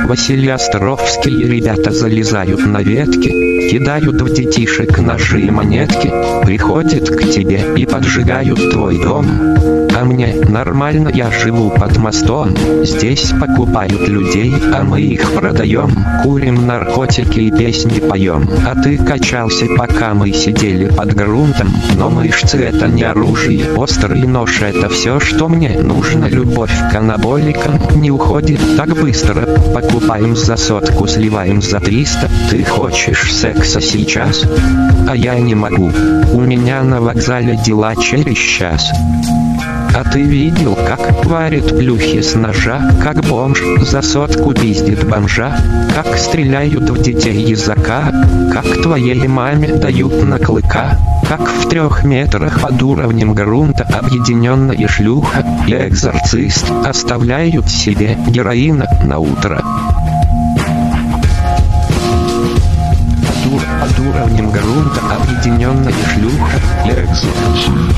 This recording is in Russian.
Василий Островский. Ребята залезают на ветки, кидают в детишек ножи и монетки, приходят к тебе и поджигают твой дом. А мне нормально, я живу под мостом. Здесь покупают людей, а мы их продаем. Курим наркотики и песни поем. А ты качался, пока мы сидели под грунтом. Но мышцы — это не оружие, острый нож — это все, что мне нужно. Любовь к анаболикам не уходит так быстро. Покупаем за 100, сливаем за 300. Ты хочешь секса сейчас? А я не могу. У меня на вокзале дела через час. А ты видел, как варит плюхи с ножа, как бомж за 100 пиздит бомжа, как стреляют в детей языка, как твоей маме дают на клыка, как в 3 метрах под уровнем грунта объединенная шлюха и экзорцист оставляют себе героина на утро. Под уровнем грунта объединенная шлюха и экзорцист